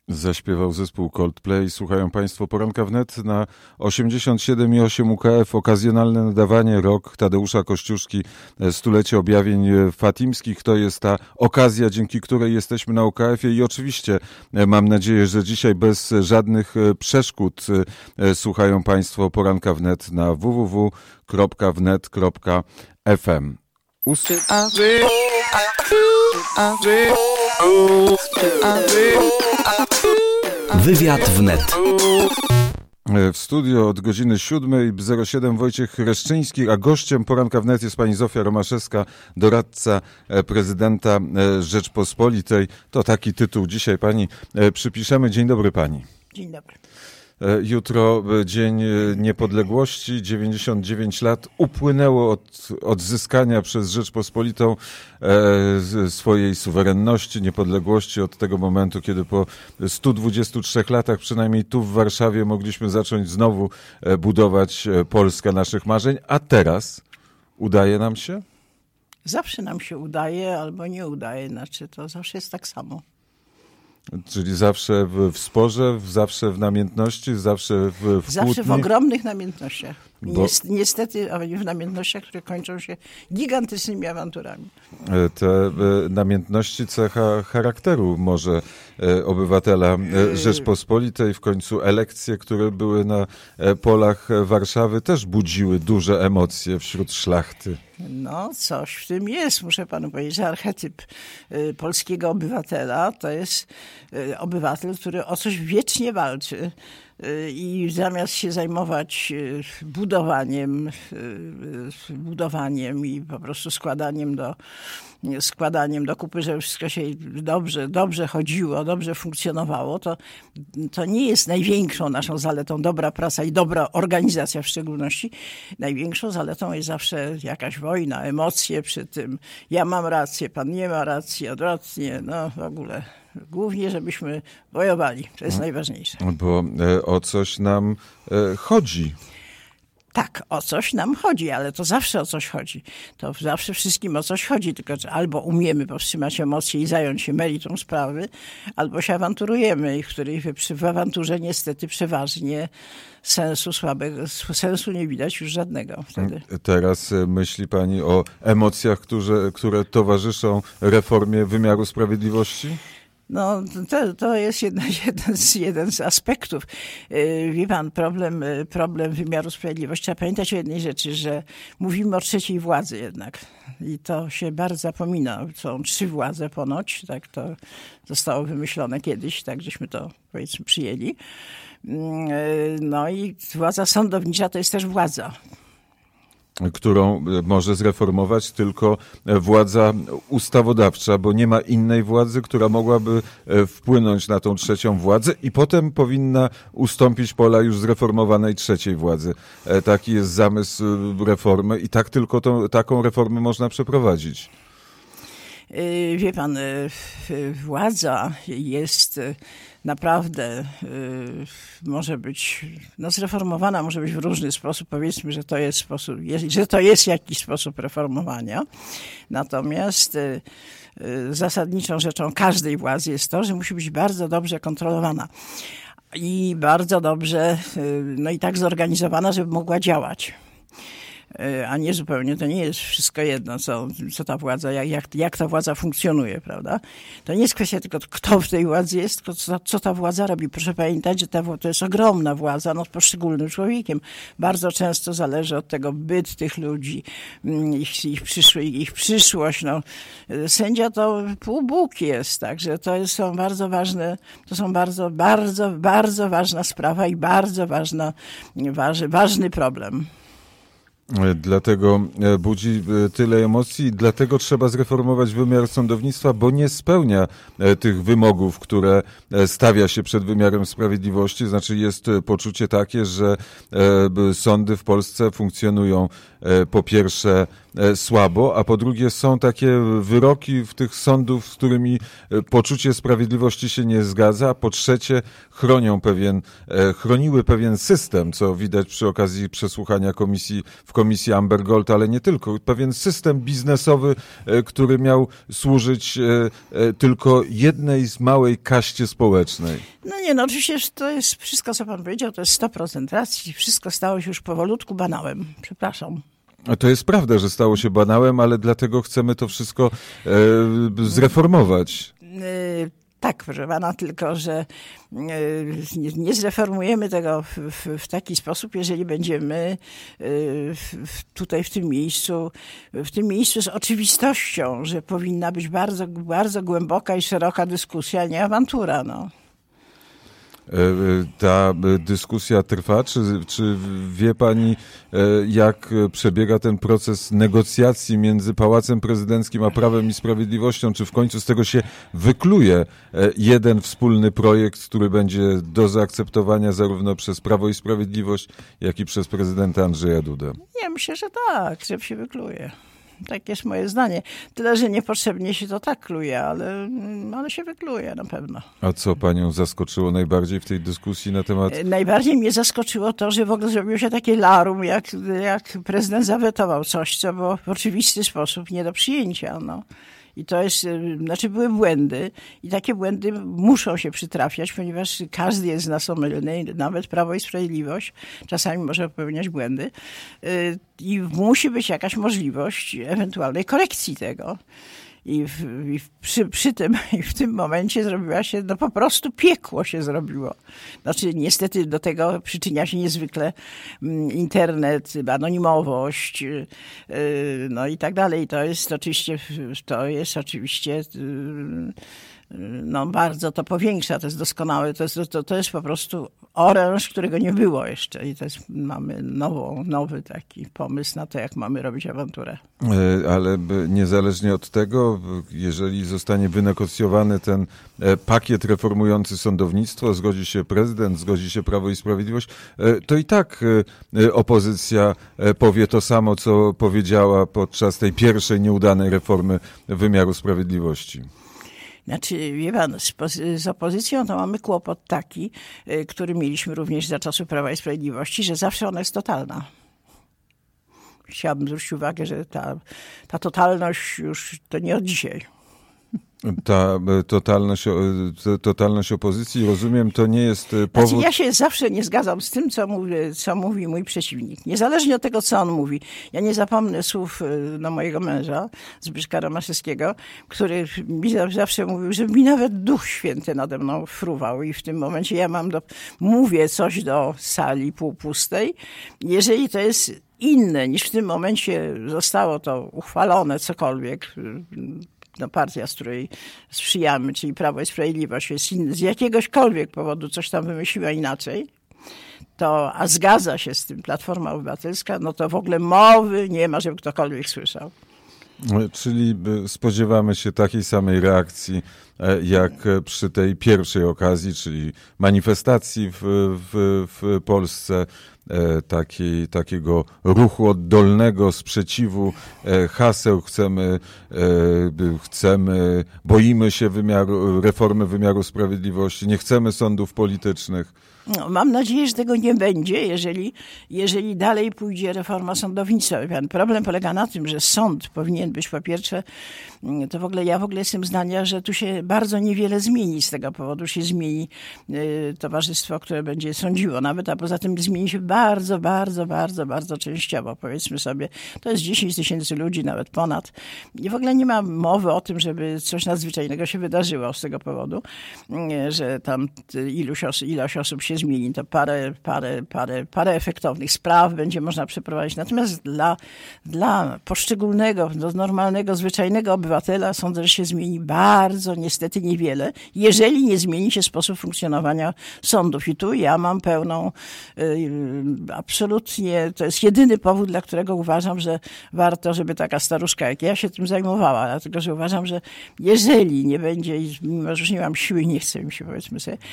Zaśpiewał zespół Coldplay. Słuchają Państwo Poranka Wnet na 87,8 UKF. Okazjonalne nadawanie, rok Tadeusza Kościuszki, stulecie objawień fatimskich. To jest ta okazja, dzięki której jesteśmy na UKF-ie i oczywiście mam nadzieję, że dzisiaj bez żadnych przeszkód słuchają Państwo Poranka Wnet na www.wnet.fm. Wywiad wnet. W studio od godziny 7:07 Wojciech Chreszczyński, a gościem Poranka Wnet jest pani Zofia Romaszewska, doradca prezydenta Rzeczpospolitej. To taki tytuł dzisiaj pani przypiszemy. Dzień dobry pani. Dzień dobry. Jutro Dzień Niepodległości, 99 lat upłynęło od odzyskania przez Rzeczpospolitą swojej suwerenności, niepodległości, od tego momentu, kiedy po 123 latach, przynajmniej tu w Warszawie, mogliśmy zacząć znowu budować Polskę naszych marzeń, a teraz udaje nam się? Zawsze nam się udaje albo nie udaje, znaczy to zawsze jest tak samo. Czyli zawsze w sporze, zawsze w namiętności, zawsze w kłótni? Zawsze w ogromnych namiętnościach. Niestety w namiętnościach, które kończą się gigantycznymi awanturami. Te namiętności cecha charakteru może obywatela Rzeczpospolitej. W końcu elekcje, które były na polach Warszawy, też budziły duże emocje wśród szlachty. No, coś w tym jest. Muszę panu powiedzieć, że archetyp polskiego obywatela to jest obywatel, który o coś wiecznie walczy. I zamiast się zajmować budowaniem i po prostu składaniem do kupy, żeby wszystko się dobrze chodziło, dobrze funkcjonowało, to nie jest największą naszą zaletą dobra praca i dobra organizacja w szczególności. Największą zaletą jest zawsze jakaś wojna, emocje przy tym. Ja mam rację, pan nie ma racji, odwrotnie, no w ogóle. Głównie, żebyśmy wojowali. To jest najważniejsze. Bo o coś nam chodzi. Tak, o coś nam chodzi, ale to zawsze o coś chodzi. To zawsze wszystkim o coś chodzi, tylko że albo umiemy powstrzymać emocje i zająć się meritum sprawy, albo się awanturujemy, w awanturze niestety przeważnie sensu nie widać już żadnego wtedy. Teraz myśli pani o emocjach, które towarzyszą reformie wymiaru sprawiedliwości? No, to jest jeden z aspektów. Wie pan, problem wymiaru sprawiedliwości. Trzeba pamiętać o jednej rzeczy, że mówimy o trzeciej władzy jednak. I to się bardzo zapomina. Są 3 władze ponoć. Tak to zostało wymyślone kiedyś, tak żeśmy to powiedzmy przyjęli. No i władza sądownicza to jest też władza, którą może zreformować tylko władza ustawodawcza, bo nie ma innej władzy, która mogłaby wpłynąć na tą trzecią władzę i potem powinna ustąpić pola już zreformowanej trzeciej władzy. Taki jest zamysł reformy i tak tylko taką reformę można przeprowadzić. Wie pan, władza jest naprawdę, może być zreformowana, może być w różny sposób. Powiedzmy, że to jest jakiś sposób reformowania. Natomiast zasadniczą rzeczą każdej władzy jest to, że musi być bardzo dobrze kontrolowana i bardzo dobrze, no i tak zorganizowana, żeby mogła działać. A nie zupełnie, to nie jest wszystko jedno, co ta władza, jak ta władza funkcjonuje, prawda? To nie jest kwestia tylko kto w tej władzy jest, tylko co ta władza robi. Proszę pamiętać, że to jest ogromna władza nad poszczególnym człowiekiem. Bardzo często zależy od tego byt tych ludzi, ich przyszłość. No. Sędzia to półbóg jest, także to są bardzo ważne, to są bardzo, bardzo, bardzo ważna sprawa i bardzo ważny problem. Dlatego budzi tyle emocji, dlatego trzeba zreformować wymiar sądownictwa, bo nie spełnia tych wymogów, które stawia się przed wymiarem sprawiedliwości. Znaczy jest poczucie takie, że sądy w Polsce funkcjonują po pierwsze słabo, a po drugie są takie wyroki w tych sądów, z którymi poczucie sprawiedliwości się nie zgadza, a po trzecie chroniły pewien system, co widać przy okazji przesłuchania w komisji Amber Gold, ale nie tylko, pewien system biznesowy, który miał służyć tylko jednej z małej kaście społecznej. No oczywiście to jest wszystko, co pan powiedział, to jest 100% racji. Wszystko stało się już powolutku banałem. Przepraszam. To jest prawda, że stało się banałem, ale dlatego chcemy to wszystko zreformować. Tak, proszę pana, tylko że nie zreformujemy tego w taki sposób, jeżeli będziemy tutaj w tym miejscu z oczywistością, że powinna być bardzo, bardzo głęboka i szeroka dyskusja, nie awantura, no. Ta dyskusja trwa, czy wie pani, jak przebiega ten proces negocjacji między Pałacem Prezydenckim a Prawem i Sprawiedliwością? Czy w końcu z tego się wykluje jeden wspólny projekt, który będzie do zaakceptowania zarówno przez Prawo i Sprawiedliwość, jak i przez prezydenta Andrzeja Dudę? Ja myślę, że tak, że się wykluje. Tak jest moje zdanie. Tyle, że niepotrzebnie się to tak kluje, ale się wykluje na pewno. A co panią zaskoczyło najbardziej w tej dyskusji na temat... Najbardziej mnie zaskoczyło to, że w ogóle zrobiło się takie larum, jak prezydent zawetował coś, co było w oczywisty sposób nie do przyjęcia. No. I to jest, były błędy i takie błędy muszą się przytrafiać, ponieważ każdy jest z nas omylny, nawet Prawo i Sprawiedliwość czasami może popełniać błędy i musi być jakaś możliwość ewentualnej korekcji tego. I w tym momencie zrobiła się, po prostu piekło się zrobiło. Znaczy niestety do tego przyczynia się niezwykle internet, anonimowość, no i tak dalej. To jest oczywiście bardzo to powiększa, to jest doskonałe, to jest po prostu oręż, którego nie było jeszcze i mamy nowy taki pomysł na to, jak mamy robić awanturę. Ale niezależnie od tego, jeżeli zostanie wynegocjowany ten pakiet reformujący sądownictwo, zgodzi się prezydent, zgodzi się Prawo i Sprawiedliwość, to i tak opozycja powie to samo, co powiedziała podczas tej pierwszej nieudanej reformy wymiaru sprawiedliwości. Znaczy, wie pan, z opozycją to mamy kłopot taki, który mieliśmy również za czasów Prawa i Sprawiedliwości, że zawsze ona jest totalna. Chciałabym zwrócić uwagę, że ta totalność już to nie od dzisiaj. Ta totalność opozycji, rozumiem, to nie jest powód... Znaczy, ja się zawsze nie zgadzam z tym, co mówi mój przeciwnik. Niezależnie od tego, co on mówi. Ja nie zapomnę słów mojego męża, Zbyszka Romaszewskiego, który mi zawsze mówił, że mi nawet Duch Święty nade mną fruwał i w tym momencie ja mówię coś do sali półpustej. Jeżeli to jest inne niż w tym momencie zostało to uchwalone, cokolwiek, partia, z której sprzyjamy, czyli Prawo i Sprawiedliwość, jest z jakiegośkolwiek powodu coś tam wymyśliła inaczej, a zgadza się z tym Platforma Obywatelska, no to w ogóle mowy nie ma, żeby ktokolwiek słyszał. Czyli spodziewamy się takiej samej reakcji jak przy tej pierwszej okazji, czyli manifestacji w Polsce, takiego ruchu oddolnego sprzeciwu, haseł boimy się reformy wymiaru sprawiedliwości, nie chcemy sądów politycznych. No, mam nadzieję, że tego nie będzie, jeżeli dalej pójdzie reforma sądownictwa. Problem polega na tym, że sąd powinien być po pierwsze, ja w ogóle jestem zdania, że tu się bardzo niewiele zmieni z tego powodu. Się zmieni towarzystwo, które będzie sądziło nawet, a poza tym zmieni się bardzo, bardzo, bardzo, bardzo częściowo. Powiedzmy sobie, to jest 10 000 ludzi, nawet ponad. I w ogóle nie ma mowy o tym, żeby coś nadzwyczajnego się wydarzyło z tego powodu, że tam ilość osób się zmieni, to parę efektownych spraw będzie można przeprowadzić. Natomiast dla poszczególnego, normalnego, zwyczajnego obywatela sądzę, że się zmieni bardzo, niestety niewiele, jeżeli nie zmieni się sposób funkcjonowania sądów. I tu ja mam pełną, absolutnie, to jest jedyny powód, dla którego uważam, że warto, żeby taka staruszka jak ja się tym zajmowała, dlatego, że uważam, że jeżeli nie będzie, mimo że już nie mam siły, nie chce mi się, powiedzmy sobie,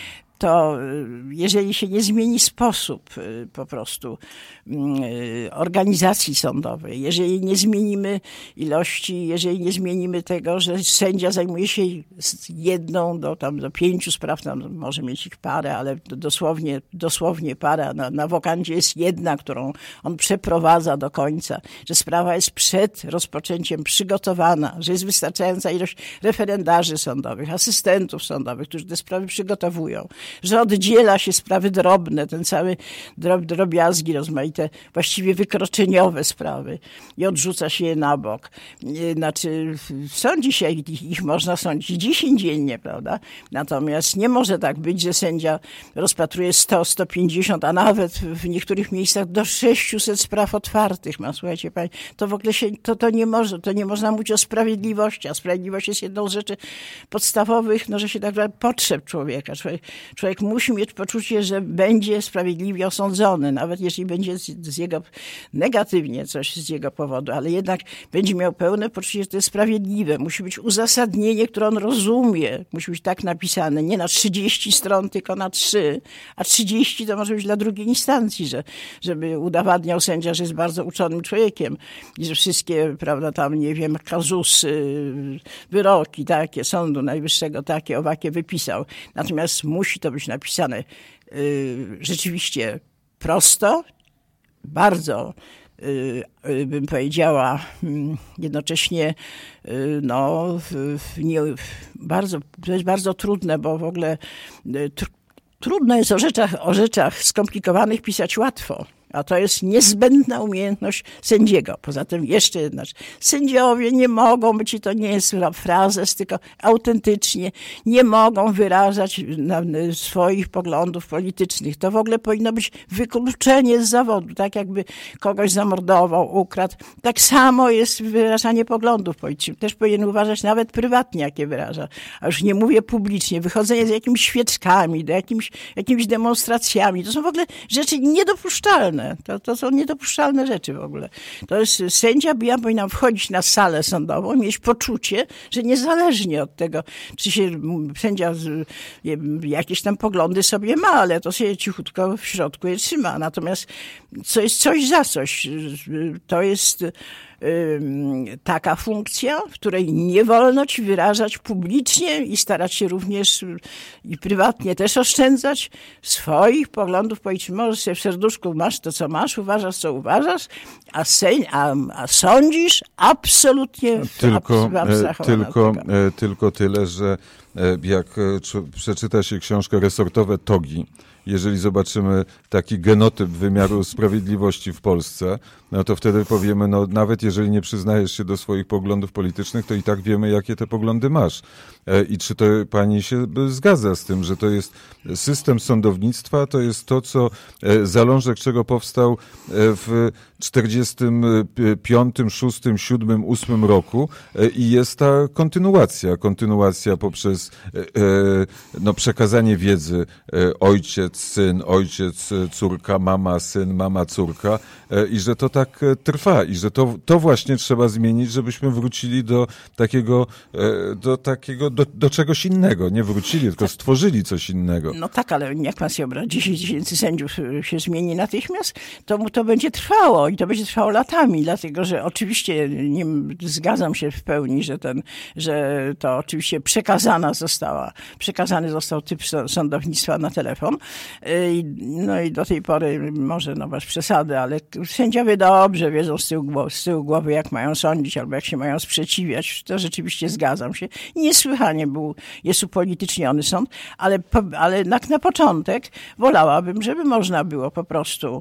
to jeżeli się nie zmieni sposób po prostu organizacji sądowej, jeżeli nie zmienimy ilości, jeżeli nie zmienimy tego, że sędzia zajmuje się jedną do 5 spraw, tam może mieć ich parę, ale dosłownie parę, na wokandzie jest jedna, którą on przeprowadza do końca, że sprawa jest przed rozpoczęciem przygotowana, że jest wystarczająca ilość referendarzy sądowych, asystentów sądowych, którzy te sprawy przygotowują, że oddziela się sprawy drobne, ten cały drobiazgi rozmaite, właściwie wykroczeniowe sprawy i odrzuca się je na bok. Znaczy, sądzi się, ich można sądzić 10 dziennie, prawda? Natomiast nie może tak być, że sędzia rozpatruje 100, 150, a nawet w niektórych miejscach do 600 spraw otwartych ma. Słuchajcie, pani, to w ogóle to nie można mówić o sprawiedliwości, a sprawiedliwość jest jedną z rzeczy podstawowych, że się tak potrzeb człowieka. Człowiek musi mieć poczucie, że będzie sprawiedliwie osądzony, nawet jeśli będzie z jego negatywnie coś z jego powodu, ale jednak będzie miał pełne poczucie, że to jest sprawiedliwe. Musi być uzasadnienie, które on rozumie. Musi być tak napisane, nie na 30 stron, tylko na 3, a 30 to może być dla drugiej instancji, żeby udowadniał sędzia, że jest bardzo uczonym człowiekiem i że wszystkie, prawda, tam, nie wiem, kazusy, wyroki takie, Sądu Najwyższego takie, owakie wypisał. Natomiast musi to być napisane rzeczywiście prosto, bardzo, bym powiedziała, jednoczecznie, to jest bardzo trudne, bo w ogóle trudno jest o rzeczach skomplikowanych pisać łatwo. A to jest niezbędna umiejętność sędziego. Poza tym jeszcze jedna rzecz. Sędziowie nie mogą być, i to nie jest frazes, tylko autentycznie nie mogą wyrażać swoich poglądów politycznych. To w ogóle powinno być wykluczenie z zawodu. Tak jakby kogoś zamordował, ukradł. Tak samo jest wyrażanie poglądów politycznych. Też powinien uważać nawet prywatnie, jakie wyraża. A już nie mówię publicznie. Wychodzenie z jakimiś świeczkami, jakimiś demonstracjami. To są w ogóle rzeczy niedopuszczalne. To są niedopuszczalne rzeczy w ogóle. To jest, sędzia powinna wchodzić na salę sądową i mieć poczucie, że niezależnie od tego, czy się sędzia jakieś tam poglądy sobie ma, ale to się cichutko w środku je trzyma. Natomiast co jest coś za coś. To jest taka funkcja, w której nie wolno ci wyrażać publicznie i starać się również i prywatnie też oszczędzać swoich poglądów politycznych. Możesz sobie w serduszku masz to, co masz, uważasz, co uważasz, a sądzisz absolutnie tylko tyle, że jak przeczyta się książkę Resortowe Togi, jeżeli zobaczymy taki genotyp wymiaru sprawiedliwości w Polsce, no to wtedy powiemy, nawet jeżeli nie przyznajesz się do swoich poglądów politycznych, to i tak wiemy, jakie te poglądy masz. I czy to pani się zgadza z tym, że to jest system sądownictwa, to jest to, co zalążek czego powstał w 45, 6, 7, 8 roku i jest ta kontynuacja poprzez przekazanie wiedzy ojciec, syn, ojciec, córka, mama, syn, mama, córka i że to tak trwa i że to właśnie trzeba zmienić, żebyśmy wrócili do czegoś innego. Nie wrócili, tylko stworzyli coś innego. No tak, ale jak pan sobie obrazi, 10 000 sędziów się zmieni natychmiast, to będzie trwało i to będzie trwało latami, dlatego że oczywiście nie zgadzam się w pełni, że to oczywiście przekazany został typ sądownictwa na telefon. No i do tej pory może masz przesady, ale sędziowie dobrze wiedzą z tyłu głowy, jak mają sądzić albo jak się mają sprzeciwiać. To rzeczywiście zgadzam się. Niesłychanie jest upolityczniony sąd, ale na początek wolałabym, żeby można było po prostu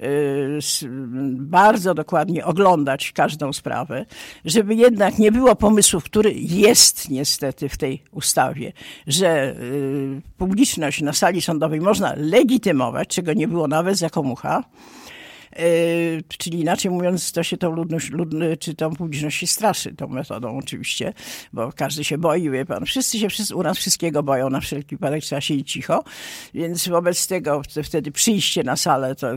bardzo dokładnie oglądać każdą sprawę, żeby jednak nie było pomysłów, który jest niestety w tej ustawie, że publiczność na sali sądowej można legitymować, czego nie było nawet za Komucha, Czyli inaczej mówiąc, to się tą czy tą publiczność się straszy tą metodą oczywiście, bo każdy się boi, wie pan. Wszyscy u nas wszystkiego boją, na wszelki wypadek trzeba siedzieć cicho, więc wobec tego wtedy przyjście na salę to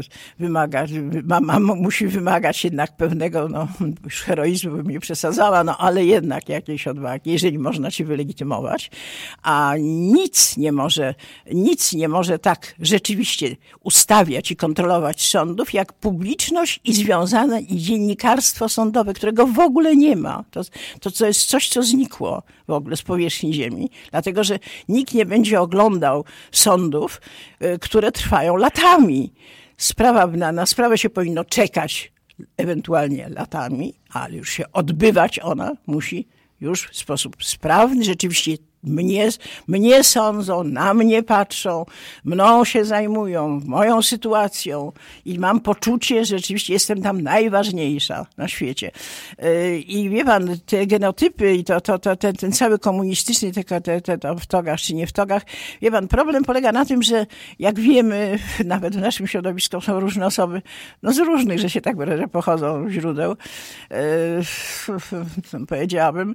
musi wymagać jednak pewnego, już heroizmu bym nie przesadzała, ale jednak jakiejś odwagi, jeżeli można się wylegitymować, a nic nie może tak rzeczywiście ustawiać i kontrolować sądów, jak publiczność i dziennikarstwo sądowe, którego w ogóle nie ma. To jest coś, co znikło w ogóle z powierzchni ziemi, dlatego że nikt nie będzie oglądał sądów, które trwają latami. Na sprawę się powinno czekać ewentualnie latami, ale już się odbywać ona musi już w sposób sprawny, rzeczywiście mnie sądzą, na mnie patrzą, mną się zajmują, moją sytuacją i mam poczucie, że rzeczywiście jestem tam najważniejsza na świecie. I wie pan, te genotypy i ten cały komunistyczny, to w togach czy nie w togach, wie pan, problem polega na tym, że jak wiemy, nawet w naszym środowisku są różne osoby, z różnych, że się tak wyrażę, pochodzą źródeł, powiedziałabym,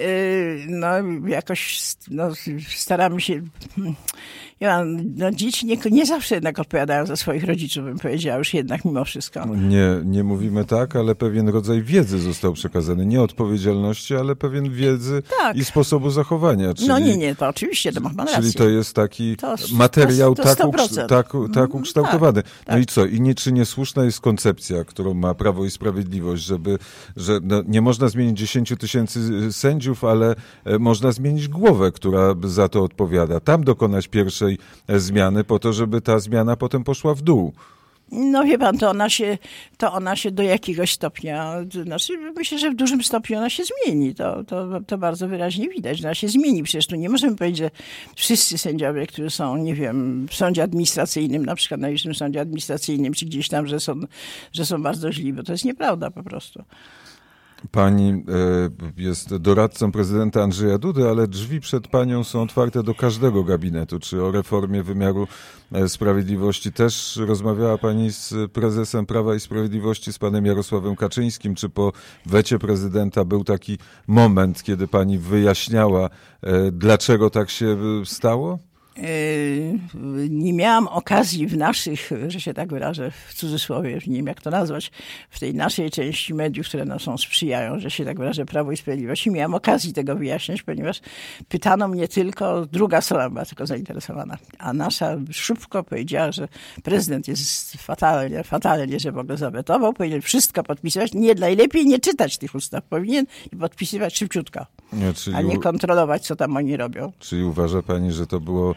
jakoś staramy się... dzieci nie zawsze jednak odpowiadają za swoich rodziców, bym powiedziała, już jednak mimo wszystko. Nie mówimy tak, ale pewien rodzaj wiedzy został przekazany. Nie odpowiedzialności, ale pewien wiedzy i sposobu zachowania. Czyli, to oczywiście, to ma pan rację. Czyli to jest taki materiał tak ukształtowany. Tak. I co? Czy niesłuszna jest koncepcja, którą ma Prawo i Sprawiedliwość, że nie można zmienić 10 000 sędziów, ale można zmienić głowę, która za to odpowiada. Tam dokonać pierwszej zmiany po to, żeby ta zmiana potem poszła w dół. Wie pan, to ona się do jakiegoś stopnia, myślę, że w dużym stopniu ona się zmieni. To bardzo wyraźnie widać, że ona się zmieni. Przecież tu nie możemy powiedzieć, że wszyscy sędziowie, którzy są, nie wiem, w sądzie administracyjnym, na przykład w Najwyższym Sądzie Administracyjnym, czy gdzieś tam, że są bardzo źli, bo to jest nieprawda po prostu. Pani jest doradcą prezydenta Andrzeja Dudy, ale drzwi przed panią są otwarte do każdego gabinetu. Czy o reformie wymiaru sprawiedliwości też rozmawiała pani z prezesem Prawa i Sprawiedliwości, z panem Jarosławem Kaczyńskim? Czy po wecie prezydenta był taki moment, kiedy pani wyjaśniała, dlaczego tak się stało? Nie miałam okazji w naszych, że się tak wyrażę, w cudzysłowie, nie wiem jak to nazwać, w tej naszej części mediów, które nam sprzyjają, że się tak wyrażę, Prawo i Sprawiedliwość. Nie miałam okazji tego wyjaśniać, ponieważ pytano mnie tylko, druga strona była tylko zainteresowana, a nasza szybko powiedziała, że prezydent jest fatalnie, że w ogóle zawetował, powinien wszystko podpisywać, najlepiej nie czytać tych ustaw, powinien podpisywać szybciutko, a nie kontrolować, co tam oni robią. Czyli uważa pani, że to było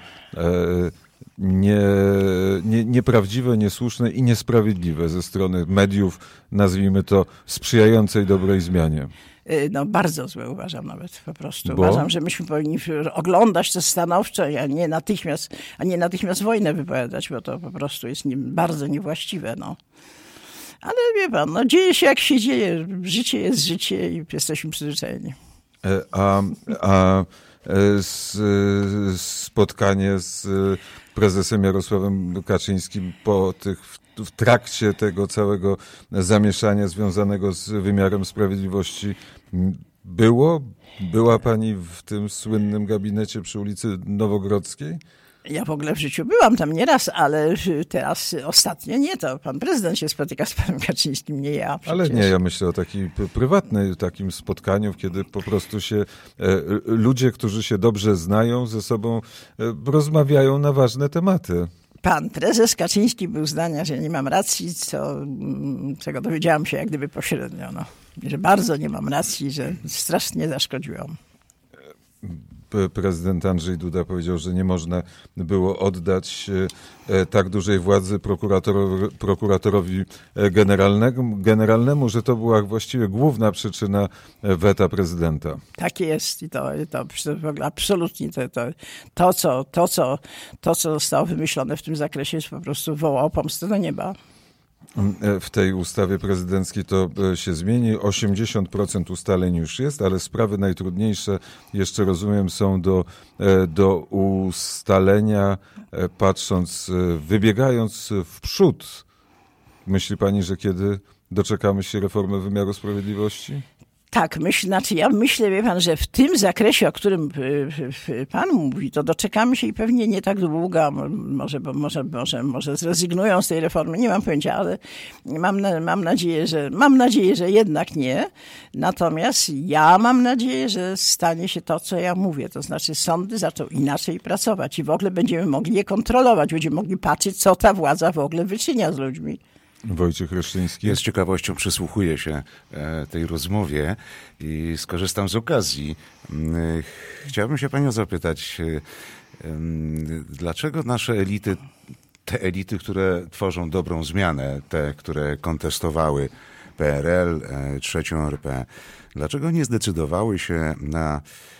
nieprawdziwe, niesłuszne i niesprawiedliwe ze strony mediów, nazwijmy to, sprzyjającej dobrej zmianie? Bardzo złe uważam nawet po prostu. Uważam, że myśmy powinni oglądać to stanowczo, a nie natychmiast wojnę wypowiadać, bo to po prostu jest bardzo niewłaściwe. Ale wie pan, dzieje się jak się dzieje. Życie jest życie i jesteśmy przyzwyczajeni. Spotkanie z prezesem Jarosławem Kaczyńskim w trakcie tego całego zamieszania związanego z wymiarem sprawiedliwości było? Była pani w tym słynnym gabinecie przy ulicy Nowogrodzkiej? Ja w ogóle w życiu byłam tam nieraz, ale teraz ostatnio nie, to pan prezydent się spotyka z panem Kaczyńskim, nie ja. Przecież. Ale nie, ja myślę o takim spotkaniu, kiedy po prostu się ludzie, którzy się dobrze znają, ze sobą rozmawiają na ważne tematy. Pan prezes Kaczyński był zdania, że nie mam racji, czego dowiedziałam się jak gdyby pośrednio, że bardzo nie mam racji, że strasznie zaszkodziłam. Prezydent Andrzej Duda powiedział, że nie można było oddać tak dużej władzy prokuratorowi generalnemu, że to była właściwie główna przyczyna weta prezydenta. Tak jest i to absolutnie to, co zostało wymyślone w tym zakresie, jest po prostu wołało pomstę do nieba. W tej ustawie prezydenckiej to się zmieni. 80% ustaleń już jest, ale sprawy najtrudniejsze jeszcze, rozumiem, są do ustalenia, wybiegając w przód Myśli pani, że kiedy doczekamy się reformy wymiaru sprawiedliwości? Tak, ja myślę, wie pan, że w tym zakresie, o którym pan mówi, to doczekamy się i pewnie nie tak długo, może zrezygnują z tej reformy, nie mam pojęcia, ale mam nadzieję, że jednak nie. Natomiast ja mam nadzieję, że stanie się to, co ja mówię, to znaczy sądy zaczną inaczej pracować i w ogóle będziemy mogli je kontrolować, będziemy mogli patrzeć, co ta władza w ogóle wyczynia z ludźmi. Wojciech Reszczyński. Ja z ciekawością przysłuchuję się tej rozmowie i skorzystam z okazji. Chciałbym się panią zapytać, dlaczego nasze elity, te elity, które tworzą dobrą zmianę, te, które kontestowały PRL, trzecią RP, dlaczego nie zdecydowały się na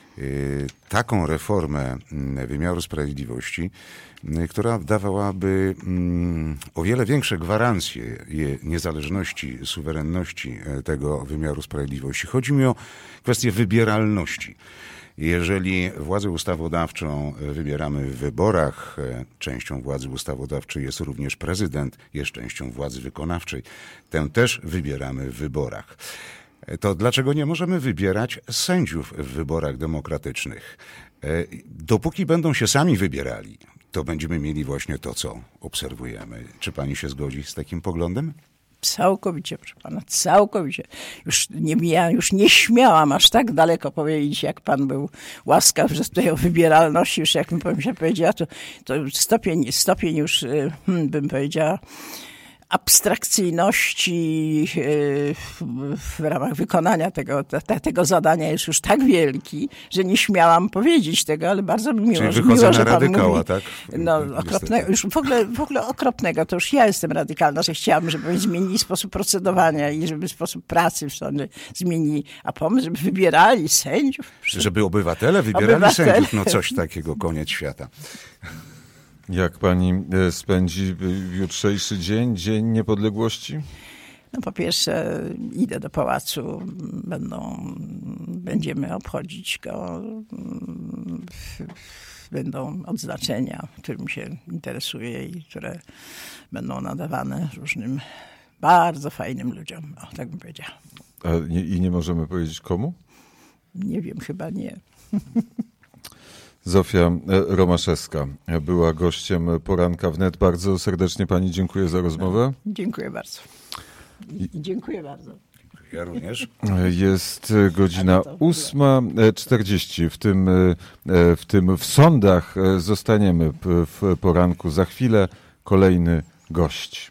taką reformę wymiaru sprawiedliwości, która dawałaby o wiele większe gwarancje niezależności, suwerenności tego wymiaru sprawiedliwości. Chodzi mi o kwestię wybieralności. Jeżeli władzę ustawodawczą wybieramy w wyborach, częścią władzy ustawodawczej jest również prezydent, jest częścią władzy wykonawczej, tę też wybieramy w wyborach. To dlaczego nie możemy wybierać sędziów w wyborach demokratycznych? Dopóki będą się sami wybierali, to będziemy mieli właśnie to, co obserwujemy. Czy pani się zgodzi z takim poglądem? Całkowicie, proszę pana, całkowicie. Ja już nie śmiałam aż tak daleko powiedzieć, jak pan był łaskaw, że tutaj o wybieralności, już jak bym się powiedziała, to stopień już, bym powiedziała, abstrakcyjności w ramach wykonania tego zadania jest już tak wielki, że nie śmiałam powiedzieć tego, ale bardzo mi miło, czyli wychodzę że na pan radykała, mówi. tak? No, okropnego, już w ogóle okropnego. To już ja jestem radykalna, że chciałabym, żeby zmienili sposób procedowania i żeby sposób pracy w sądzie zmienili. A pomysł, żeby wybierali sędziów? Żeby obywatele wybierali sędziów? No coś takiego, koniec świata. Jak pani spędzi jutrzejszy Dzień Niepodległości? No po pierwsze idę do pałacu, będziemy obchodzić go, będą odznaczenia, którym się interesuję i które będą nadawane różnym bardzo fajnym ludziom, tak bym powiedziała. I nie możemy powiedzieć komu? Nie wiem, chyba nie. Zofia Romaszewska była gościem Poranka Wnet. Bardzo serdecznie pani dziękuję za rozmowę. Dziękuję bardzo. Dziękuję bardzo. Ja również. Jest godzina 8:40. W sądach zostaniemy w poranku. Za chwilę kolejny gość.